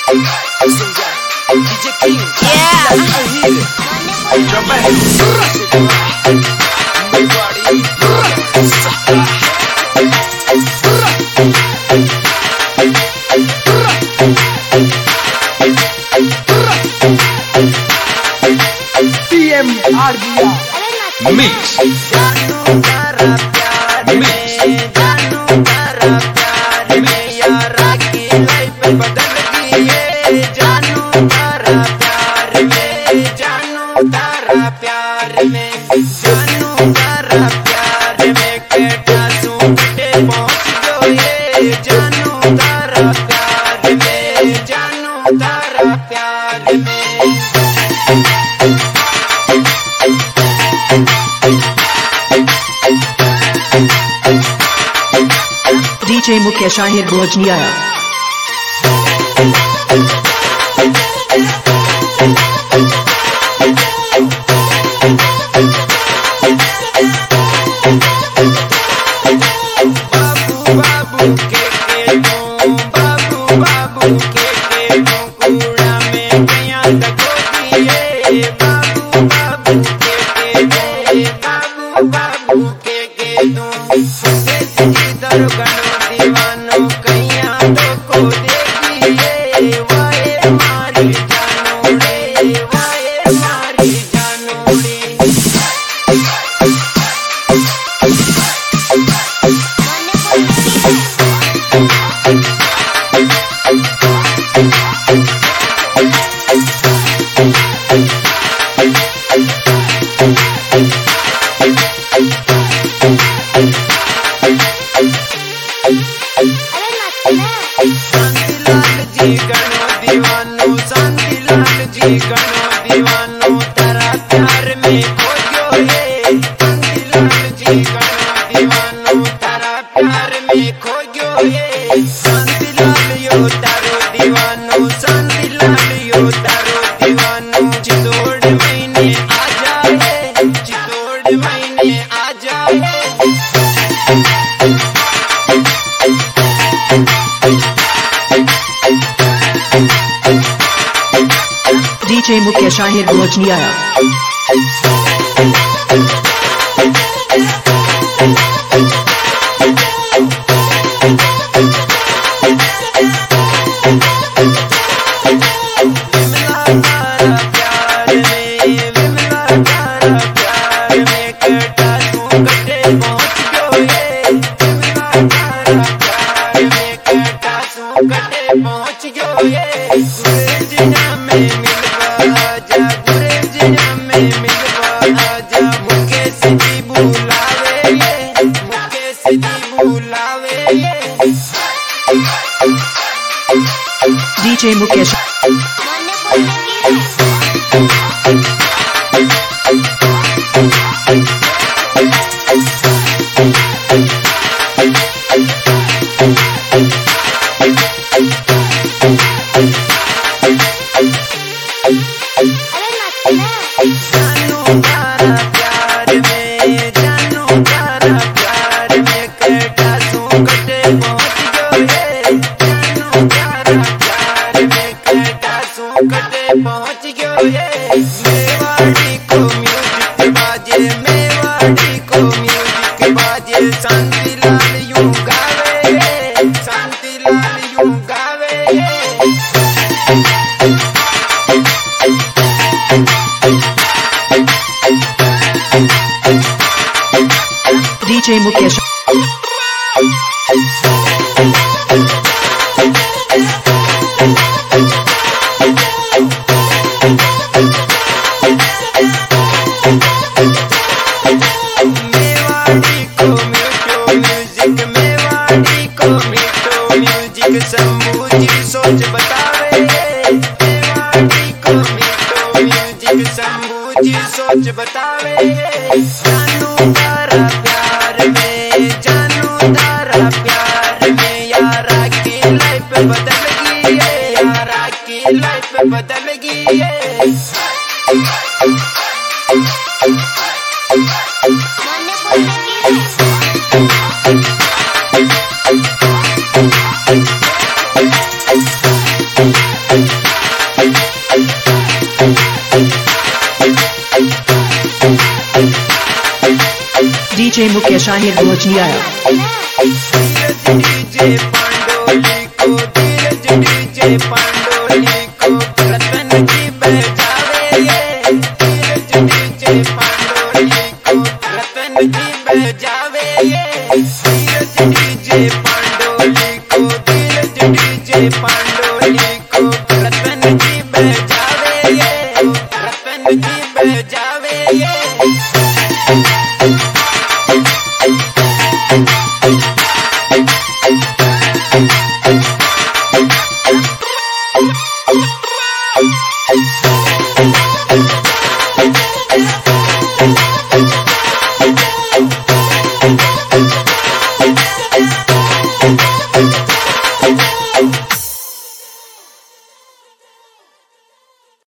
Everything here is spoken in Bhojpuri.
DJ King, PM RBR Mix. जानू तारा प्यार में, जानू तारा प्यार में, यारा की लाइफ बदल गई है। जानू तारा प्यार में, जानू तारा प्यार में, जानू तारा प्यार में, केटा सूटे पहुंच गए। जानू तारा प्यार में, जानू तारा प्यार में। DJ Mukesh Ahir Bhojnia. बाबू बाबू के दो, बाबू बाबू के दो, कूड़ा में गया दगो दिए। बाबू बाबू के दो, बाबू बाबू के दो, दर गणो दीवानो कैया तो को देखिए। वाए मारी जानो रे, वाए मारी जानो रे। शांतिलाल जी गणो दीवानो, शांतिलाल जी गणो दीवानो, तारा प्यार में खो गयो रे। शांतिलाल जी गणो दीवानो, तारा प्यार में खो गयो रे। शांतिलाल यो तारो दीवानो, शांतिलाल यो तारो दीवानो, चितौड़ महीने आ जाए, चितौड़ महीने आ जाए। DJ Mukesh Ahir Bhojnia. पहुंच गयो ये गुरेजिया में मिलवा आजा, गुरेजिया में मिलवा आजा। मुकेश जी बुलावे ये, मुकेश जी बुलावे ये। DJ Mukesh. जानू तारा प्यार में, जानू तारा प्यार में, केटा सूकटे पहुंच गयो रे। जानू तारा प्यार में, केटा सूकटे पहुंच गयो रे। मेवाड़ी को म्यूजिक बाजे, मेवाड़ी को म्यूजिक बाजे, शांतिलाल यूं गावे, शांतिलाल यूं गावे। DJ Mukesh. मेवाड़ी को मीठो म्यूजिक, मेवाड़ी को मीठो म्यूजिक, शंभू जी सोच बतावे। मेवाड़ी को मीठो म्यूजिक, शंभू जी सोच बतावे। जानू तारा प्यार में, जानू तारा प्यार में, यारा की लाइफ बदल गई है, यारा की लाइफ बदल गई है। DJ Mukesh Ahir Bhojniya. DJ Pandoli को धीरज डीजे पांडोली को रतन जी बजावे ये धीरज डीजे पांडोली को रतन जी बजावे ये धीरज डीजे पांडोली को धीरज डीजे पांडोली को रतन जी बजावे ये रतन जी बजावे ये